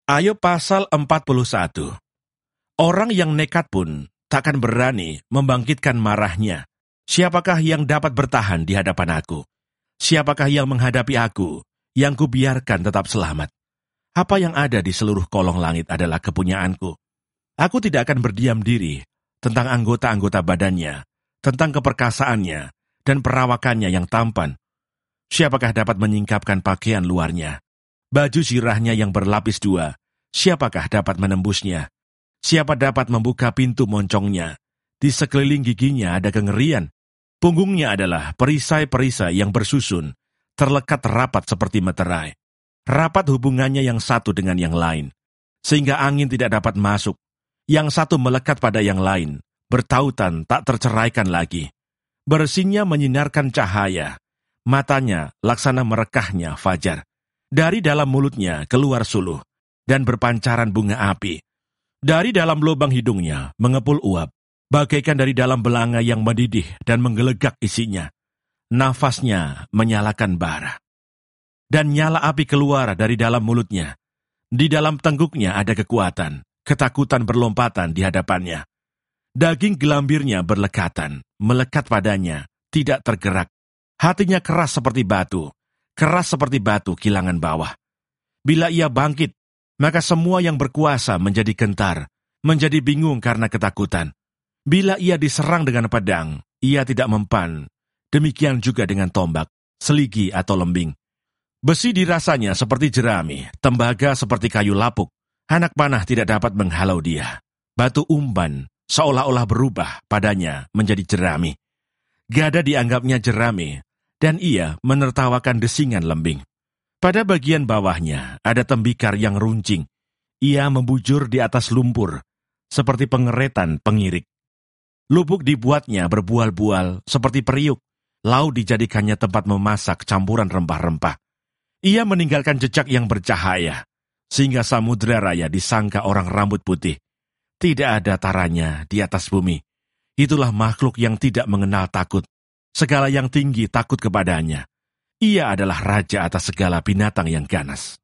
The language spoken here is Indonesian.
Ayub pasal 41. Orang yang nekat pun takkan berani membangkitkan marahnya. Siapakah yang dapat bertahan di hadapan aku? Siapakah yang menghadapi aku, yang kubiarkan tetap selamat? Apa yang ada di seluruh kolong langit adalah kepunyaanku. Aku tidak akan berdiam diri tentang anggota-anggota badannya, tentang keperkasaannya, dan perawakannya yang tampan. Siapakah dapat menyingkapkan pakaian luarnya? Baju sirahnya yang berlapis dua, siapakah dapat menembusnya? Siapa dapat membuka pintu moncongnya? Di sekeliling giginya ada kengerian. Punggungnya adalah perisai-perisai yang bersusun, terlekat rapat seperti meterai. Rapat hubungannya yang satu dengan yang lain, sehingga angin tidak dapat masuk. Yang satu melekat pada yang lain, bertautan tak terceraikan lagi. Bersinnya menyinarkan cahaya, matanya laksana merekahnya fajar. Dari dalam mulutnya keluar suluh, dan berpancaran bunga api. Dari dalam lubang hidungnya mengepul uap, bagaikan dari dalam belanga yang mendidih dan menggelegak isinya. Nafasnya menyalakan bara. Dan nyala api keluar dari dalam mulutnya. Di dalam tengguknya ada kekuatan, ketakutan berlompatan di hadapannya. Daging gelambirnya berlekatan, melekat padanya, tidak tergerak. Hatinya keras seperti batu kilangan bawah. Bila ia bangkit, maka semua yang berkuasa menjadi gentar, menjadi bingung karena ketakutan. Bila ia diserang dengan pedang, ia tidak mempan. Demikian juga dengan tombak, seligi atau lembing. Besi dirasanya seperti jerami, tembaga seperti kayu lapuk. Anak panah tidak dapat menghalau dia. Batu umban seolah-olah berubah padanya menjadi jerami. Gada dianggapnya jerami, dan ia menertawakan desingan lembing. Pada bagian bawahnya ada tembikar yang runcing. Ia membujur di atas lumpur, seperti pengeretan pengirik. Lubuk dibuatnya berbual-bual seperti periuk. Laut dijadikannya tempat memasak campuran rempah-rempah. Ia meninggalkan jejak yang bercahaya, sehingga samudera raya disangka orang rambut putih. Tidak ada taranya di atas bumi. Itulah makhluk yang tidak mengenal takut. Segala yang tinggi takut kepadanya. Ia adalah raja atas segala binatang yang ganas.